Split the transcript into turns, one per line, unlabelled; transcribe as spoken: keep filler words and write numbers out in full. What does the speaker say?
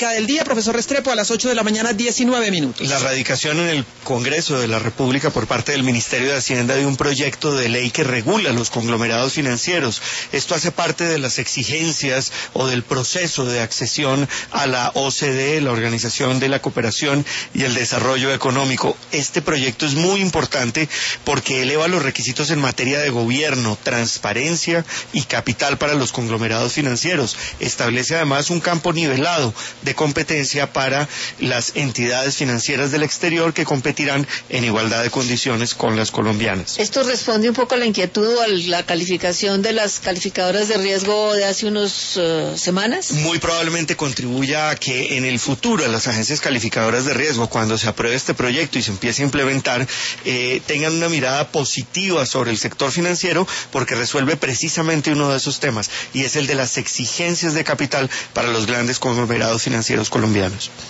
económica del día. Profesor Restrepo, a las ocho de la mañana, diecinueve minutos.
La radicación en el Congreso de la República por parte del Ministerio de Hacienda de un proyecto de ley que regula los conglomerados financieros. Esto hace parte de las exigencias o del proceso de accesión a la O C D E, la Organización de la Cooperación y el Desarrollo Económico. Este proyecto es muy importante porque eleva los requisitos en materia de gobierno, transparencia y capital para los conglomerados financieros. Establece además un campo nivelado de competencia para las entidades financieras del exterior que competirán en igualdad de condiciones con las colombianas.
Esto responde un poco a la inquietud o a la calificación de las calificadoras de riesgo de hace unas uh, semanas.
Muy probablemente contribuya a que en el futuro las agencias calificadoras de riesgo, cuando se apruebe este proyecto y se empiece a implementar, eh, tengan una mirada positiva sobre el sector financiero, porque resuelve precisamente uno de esos temas, y es el de las exigencias de capital para los grandes conglomerados financieros colombianos.